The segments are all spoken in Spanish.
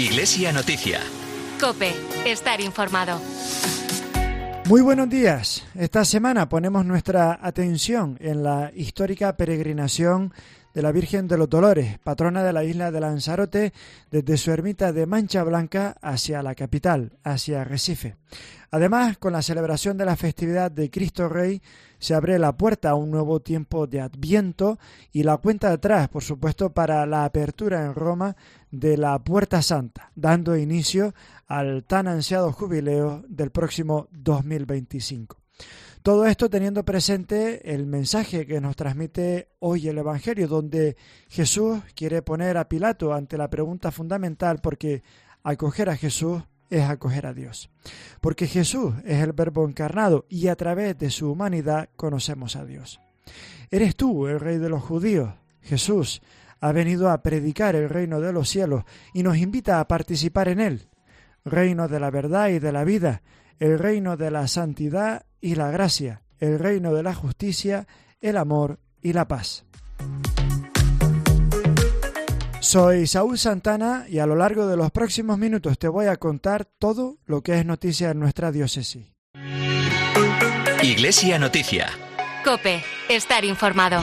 Iglesia Noticia. COPE. Estar informado. Muy buenos días. Esta semana ponemos nuestra atención en la histórica peregrinación de la Virgen de los Dolores, patrona de la isla de Lanzarote, desde su ermita de Mancha Blanca hacia la capital, hacia Arrecife. Además, con la celebración de la festividad de Cristo Rey, se abre la puerta a un nuevo tiempo de Adviento y la cuenta atrás, por supuesto, para la apertura en Roma de la Puerta Santa, dando inicio al tan ansiado jubileo del próximo 2025. Todo esto teniendo presente el mensaje que nos transmite hoy el Evangelio, donde Jesús quiere poner a Pilato ante la pregunta fundamental, porque acoger a Jesús es acoger a Dios. Porque Jesús es el Verbo encarnado y a través de su humanidad conocemos a Dios. ¿Eres tú el Rey de los judíos? Jesús ha venido a predicar el reino de los cielos y nos invita a participar en él. Reino de la verdad y de la vida, el reino de la santidad y la gracia, el reino de la justicia, el amor y la paz. Soy Saúl Santana y a lo largo de los próximos minutos te voy a contar todo lo que es noticia en nuestra diócesis. Iglesia Noticia. COPE. Estar informado.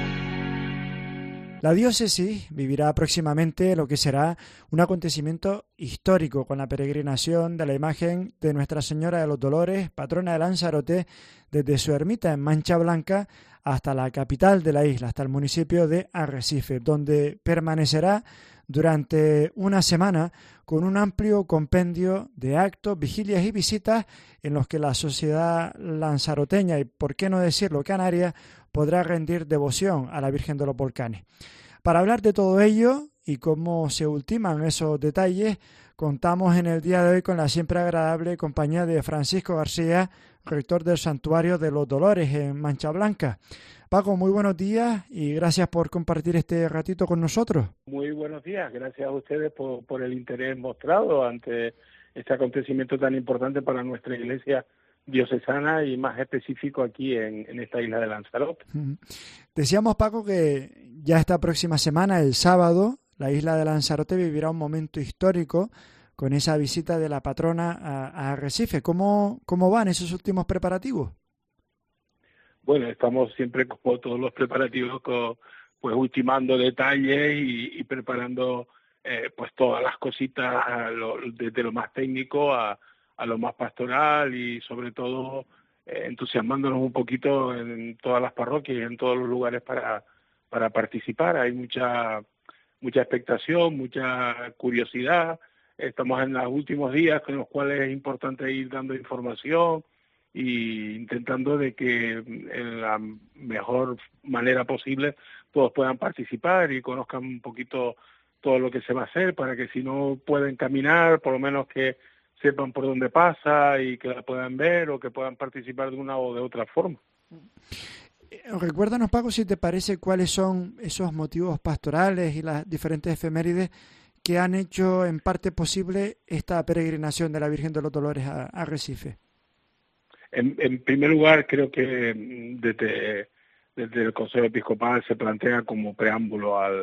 La diócesis vivirá próximamente lo que será un acontecimiento histórico con la peregrinación de la imagen de Nuestra Señora de los Dolores, patrona de Lanzarote, desde su ermita en Mancha Blanca hasta la capital de la isla, hasta el municipio de Arrecife, donde permanecerá durante una semana con un amplio compendio de actos, vigilias y visitas en los que la sociedad lanzaroteña y, por qué no decirlo, canaria, podrá rendir devoción a la Virgen de los Volcanes. Para hablar de todo ello y cómo se ultiman esos detalles, contamos en el día de hoy con la siempre agradable compañía de Francisco García, rector del Santuario de los Dolores en Mancha Blanca. Paco, muy buenos días y gracias por compartir este ratito con nosotros. Muy buenos días, gracias a ustedes por el interés mostrado ante este acontecimiento tan importante para nuestra iglesia diocesana y más específico aquí en esta isla de Lanzarote. Decíamos, Paco, que ya esta próxima semana, el sábado, la isla de Lanzarote vivirá un momento histórico con esa visita de la patrona a Arrecife. ¿Cómo van esos últimos preparativos? Bueno, estamos siempre como todos los preparativos, pues ultimando detalles y preparando pues todas las cositas desde lo más técnico a lo más pastoral y sobre todo entusiasmándonos un poquito en todas las parroquias y en todos los lugares para participar. Hay mucha expectación, mucha curiosidad. Estamos en los últimos días con los cuales es importante ir dando información y intentando de que en la mejor manera posible todos puedan participar y conozcan un poquito todo lo que se va a hacer, para que si no pueden caminar, por lo menos que sepan por dónde pasa y que la puedan ver o que puedan participar de una o de otra forma. Recuérdanos, Paco, si te parece, cuáles son esos motivos pastorales y las diferentes efemérides que han hecho en parte posible esta peregrinación de la Virgen de los Dolores a Arrecife. En primer lugar, creo que desde el Consejo Episcopal se plantea como preámbulo al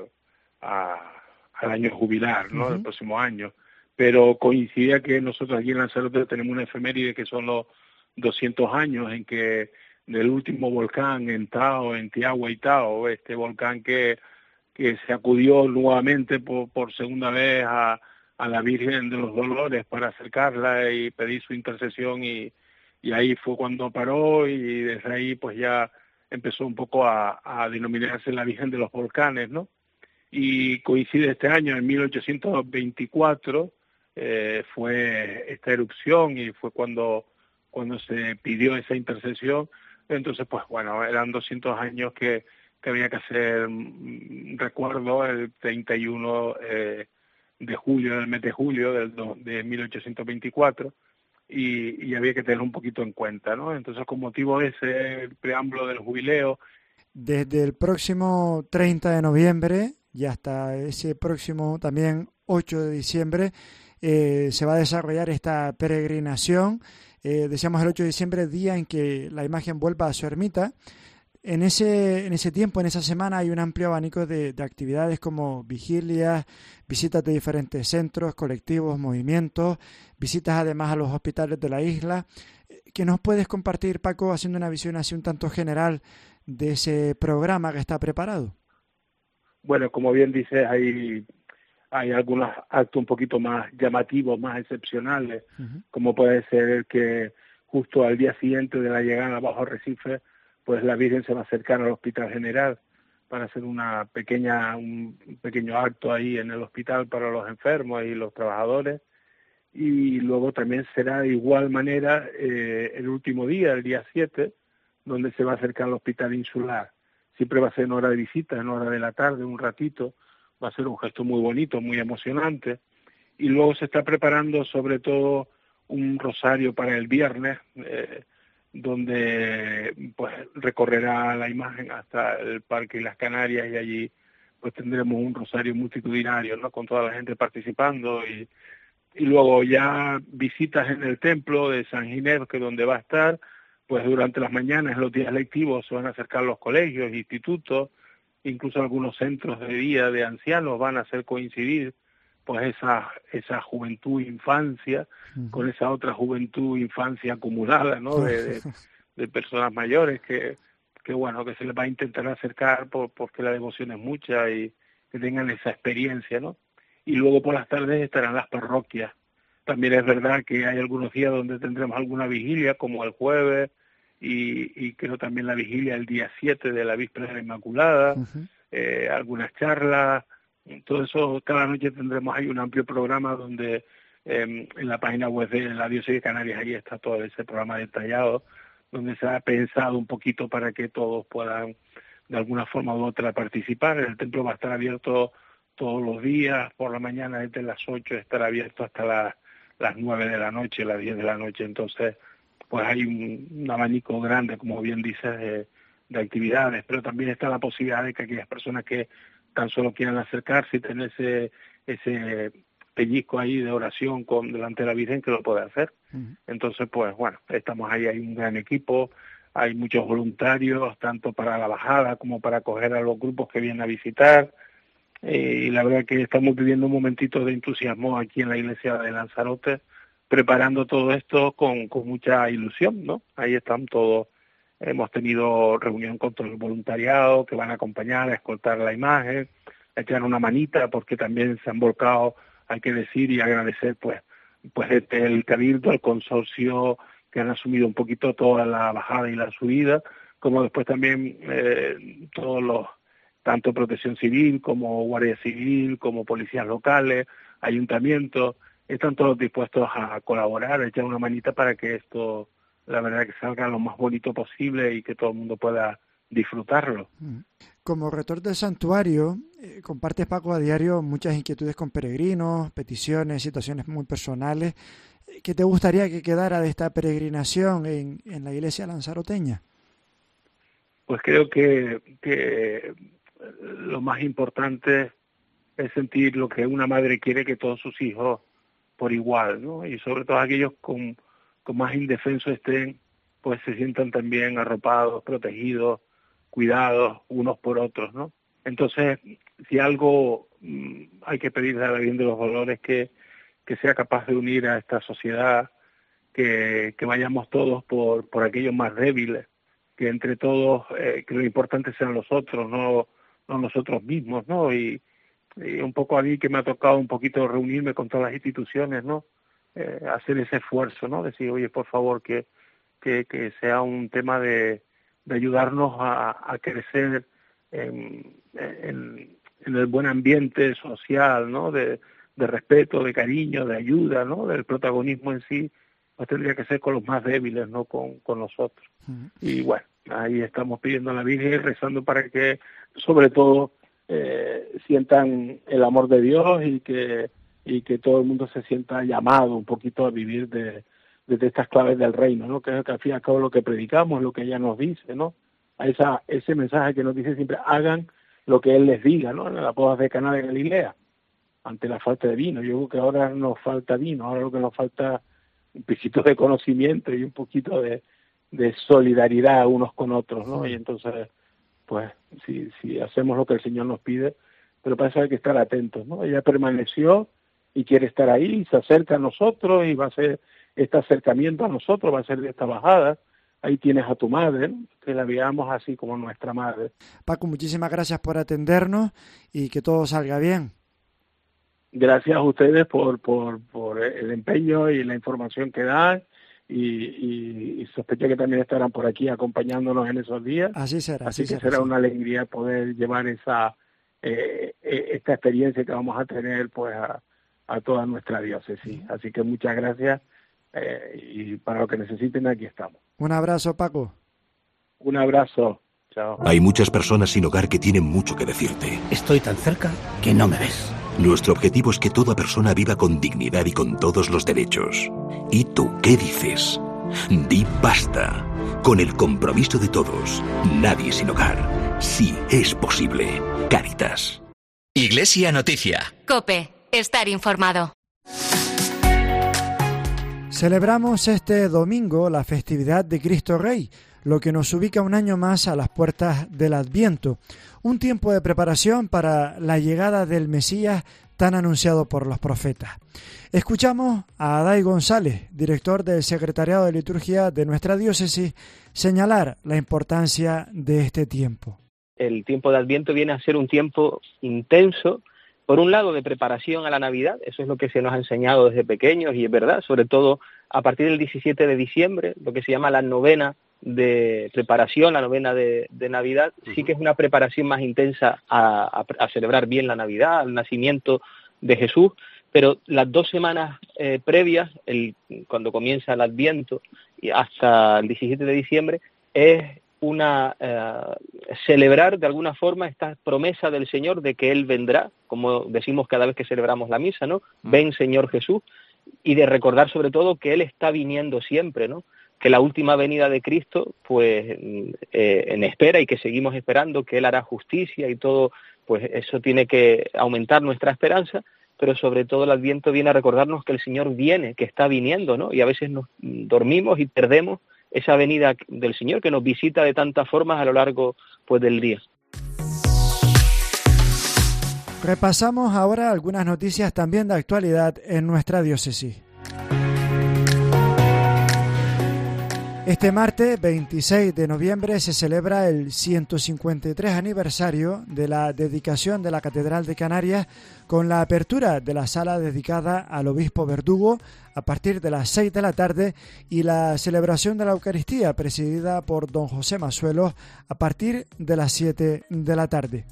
año jubilar, ¿no? El próximo año. Pero coincidía que nosotros aquí en Lanzarote tenemos una efeméride que son los 200 años en que del último volcán en Tiagua y Tao, este volcán que se acudió nuevamente por segunda vez a la Virgen de los Dolores para acercarla y pedir su intercesión y ahí fue cuando paró y desde ahí pues ya empezó un poco a denominarse la Virgen de los Volcanes, ¿no? Y coincide este año, en 1824, fue esta erupción y fue cuando se pidió esa intercesión. Entonces, pues bueno, eran 200 años que había que hacer recuerdo el 31 de julio, del mes de julio de 1824, y había que tener un poquito en cuenta, ¿no? Entonces, con motivo de ese preámbulo del jubileo. Desde el próximo 30 de noviembre y hasta ese próximo también 8 de diciembre se va a desarrollar esta peregrinación. Decíamos el 8 de diciembre, día en que la imagen vuelva a su ermita. En ese tiempo, en esa semana, hay un amplio abanico de actividades como vigilias, visitas de diferentes centros, colectivos, movimientos, visitas además a los hospitales de la isla. ¿Qué nos puedes compartir, Paco, haciendo una visión así un tanto general de ese programa que está preparado? Bueno, como bien dices, hay algunos actos un poquito más llamativos, más excepcionales, como puede ser que justo al día siguiente de la llegada bajo Arrecife, pues la Virgen se va a acercar al Hospital General para hacer un pequeño acto ahí en el hospital para los enfermos y los trabajadores. Y luego también será de igual manera el último día, el día 7, donde se va a acercar al Hospital Insular. Siempre va a ser en hora de visita, en hora de la tarde, un ratito. Va a ser un gesto muy bonito, muy emocionante. Y luego se está preparando sobre todo un rosario para el viernes, donde pues recorrerá la imagen hasta el Parque y las Canarias, y allí pues tendremos un rosario multitudinario, ¿no?, con toda la gente participando, y luego ya visitas en el templo de San Ginebra, que es donde va a estar. Pues durante las mañanas, en los días lectivos, se van a acercar los colegios, institutos, incluso algunos centros de día de ancianos van a hacer coincidir pues esa juventud infancia con esa otra juventud infancia acumulada, ¿no?, de personas mayores que bueno, que se les va a intentar acercar porque la devoción es mucha y que tengan esa experiencia, ¿no? Y luego por las tardes estarán las parroquias. También es verdad que hay algunos días donde tendremos alguna vigilia, como el jueves, y creo también la vigilia el día 7 de la víspera de la Inmaculada, algunas charlas. Todo eso, cada noche tendremos ahí un amplio programa donde en la página web de la Diócesis de Canarias ahí está todo ese programa detallado, donde se ha pensado un poquito para que todos puedan de alguna forma u otra participar. El templo va a estar abierto todos los días, por la mañana desde las 8 estará abierto hasta las 9 de la noche, las 10 de la noche. Entonces pues hay un abanico grande, como bien dices, de actividades, pero también está la posibilidad de que aquellas personas que tan solo quieran acercarse y tener ese pellizco ahí de oración delante de la Virgen, que lo pueda hacer. Entonces, pues bueno, estamos ahí, hay un gran equipo, hay muchos voluntarios, tanto para la bajada como para acoger a los grupos que vienen a visitar, y la verdad que estamos viviendo un momentito de entusiasmo aquí en la iglesia de Lanzarote, preparando todo esto con mucha ilusión, ¿no? Ahí están todos. Hemos tenido reunión con todo el voluntariado que van a acompañar, a escoltar la imagen, a echar una manita, porque también se han volcado, hay que decir y agradecer, pues desde el Cabildo, el consorcio, que han asumido un poquito toda la bajada y la subida, como después también todos los, tanto Protección Civil como Guardia Civil, como policías locales, ayuntamientos, están todos dispuestos a colaborar, a echar una manita para que esto, la verdad, que salga lo más bonito posible y que todo el mundo pueda disfrutarlo. Como rector del santuario, compartes, Paco, a diario muchas inquietudes con peregrinos, peticiones, situaciones muy personales. ¿Qué te gustaría que quedara de esta peregrinación en la iglesia lanzaroteña? Pues creo que lo más importante es sentir lo que una madre quiere, que todos sus hijos por igual, ¿no? Y sobre todo aquellos con más indefensos estén, pues se sientan también arropados, protegidos, cuidados unos por otros, ¿no? Entonces, si algo hay que pedirle a la Virgen de los Dolores, que sea capaz de unir a esta sociedad, que vayamos todos por aquellos más débiles, que entre todos, que lo importante sean los otros, no nosotros mismos, ¿no? Y un poco a mí, que me ha tocado un poquito reunirme con todas las instituciones, ¿no? Hacer ese esfuerzo, ¿no? Decir, oye, por favor, que sea un tema de ayudarnos a crecer en el buen ambiente social, ¿no? De respeto, de cariño, de ayuda, ¿no? Del protagonismo en sí, pues tendría que ser con los más débiles, no con nosotros. Y bueno, ahí estamos pidiendo a la Virgen y rezando para que, sobre todo, sientan el amor de Dios y que todo el mundo se sienta llamado un poquito a vivir desde estas claves del reino, ¿no? Que es al fin y al cabo lo que predicamos, lo que ella nos dice, ¿no? A ese mensaje que nos dice siempre, hagan lo que Él les diga, ¿no? En las bodas de Caná de Galilea, ante la falta de vino. Yo creo que ahora nos falta vino, ahora lo que nos falta un poquito de conocimiento y un poquito de solidaridad unos con otros, ¿no? Y entonces, pues, si hacemos lo que el Señor nos pide, pero para eso hay que estar atentos, ¿no? Ella permaneció y quiere estar ahí, se acerca a nosotros y va a hacer este acercamiento a nosotros, va a ser de esta bajada. Ahí tienes a tu madre, ¿no? Que la veamos así como nuestra madre. Paco, muchísimas gracias por atendernos y que todo salga bien. Gracias a ustedes por el empeño y la información que dan y sospecho que también estarán por aquí acompañándonos en esos días. Así será. Así que será una alegría poder llevar esta experiencia que vamos a tener pues a toda nuestra diócesis. Así que muchas gracias y para lo que necesiten aquí estamos. Un abrazo, Paco. Un abrazo. Chao. Hay muchas personas sin hogar que tienen mucho que decirte. Estoy tan cerca que no me ves. Nuestro objetivo es que toda persona viva con dignidad y con todos los derechos. ¿Y tú qué dices? Di basta. Con el compromiso de todos. Nadie sin hogar. Sí es posible. Cáritas. Iglesia Noticia. COPE. Estar informado. Celebramos este domingo la festividad de Cristo Rey, lo que nos ubica un año más a las puertas del Adviento, un tiempo de preparación para la llegada del Mesías tan anunciado por los profetas. Escuchamos a Adai González, director del Secretariado de Liturgia de nuestra diócesis, señalar la importancia de este tiempo. El tiempo de Adviento viene a ser un tiempo intenso, por un lado de preparación a la Navidad, eso es lo que se nos ha enseñado desde pequeños y es verdad, sobre todo a partir del 17 de diciembre, lo que se llama la novena de preparación, la novena de Navidad, sí que es una preparación más intensa a celebrar bien la Navidad, el nacimiento de Jesús, pero las 2 semanas previas, cuando comienza el Adviento y hasta el 17 de diciembre, es celebrar de alguna forma esta promesa del Señor de que Él vendrá, como decimos cada vez que celebramos la misa, ¿no? Ven, Señor Jesús, y de recordar sobre todo que Él está viniendo siempre, ¿no? Que la última venida de Cristo, pues, en espera y que seguimos esperando, que Él hará justicia y todo, pues eso tiene que aumentar nuestra esperanza, pero sobre todo el Adviento viene a recordarnos que el Señor viene, que está viniendo, ¿no? Y a veces nos dormimos y perdemos esa venida del Señor que nos visita de tantas formas a lo largo pues del día. Repasamos ahora algunas noticias también de actualidad en nuestra diócesis. Este martes 26 de noviembre se celebra el 153 aniversario de la dedicación de la Catedral de Canarias con la apertura de la sala dedicada al obispo Verdugo a partir de las 6 de la tarde y la celebración de la Eucaristía presidida por don José Masuelos a partir de las 7 de la tarde.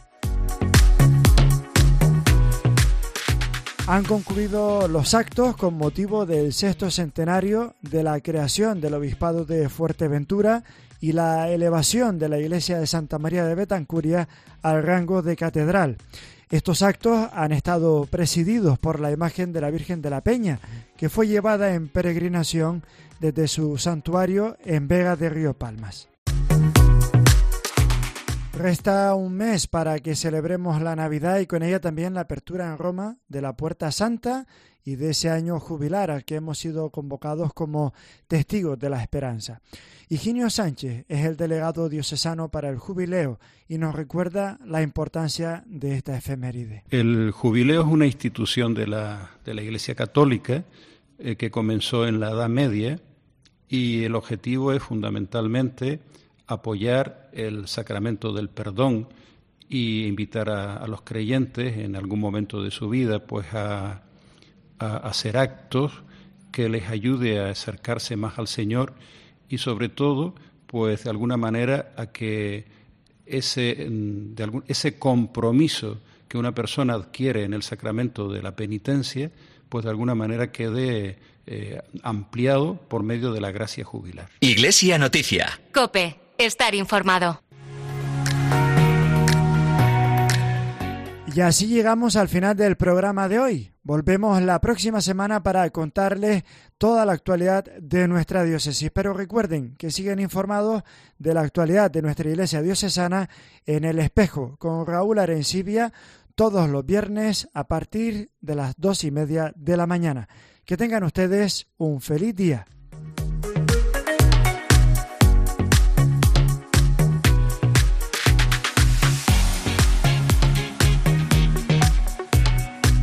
Han concluido los actos con motivo del 6º centenario de la creación del Obispado de Fuerteventura y la elevación de la Iglesia de Santa María de Betancuria al rango de catedral. Estos actos han estado presididos por la imagen de la Virgen de la Peña, que fue llevada en peregrinación desde su santuario en Vega de Río Palmas. Resta un mes para que celebremos la Navidad y con ella también la apertura en Roma de la Puerta Santa y de ese año jubilar al que hemos sido convocados como testigos de la esperanza. Higinio Sánchez es el delegado diocesano para el jubileo y nos recuerda la importancia de esta efeméride. El jubileo es una institución de la Iglesia Católica que comenzó en la Edad Media y el objetivo es fundamentalmente apoyar el sacramento del perdón y invitar a los creyentes en algún momento de su vida pues a hacer actos que les ayude a acercarse más al Señor y sobre todo pues de alguna manera a que ese compromiso que una persona adquiere en el sacramento de la penitencia pues de alguna manera quede ampliado por medio de la gracia jubilar. Iglesia Noticia. COPE. Estar informado. Y así llegamos al final del programa de hoy. Volvemos la próxima semana para contarles toda la actualidad de nuestra diócesis. Pero recuerden que siguen informados de la actualidad de nuestra iglesia diocesana en El Espejo con Raúl Arencibia todos los viernes a partir de las 2:30 de la mañana. Que tengan ustedes un feliz día.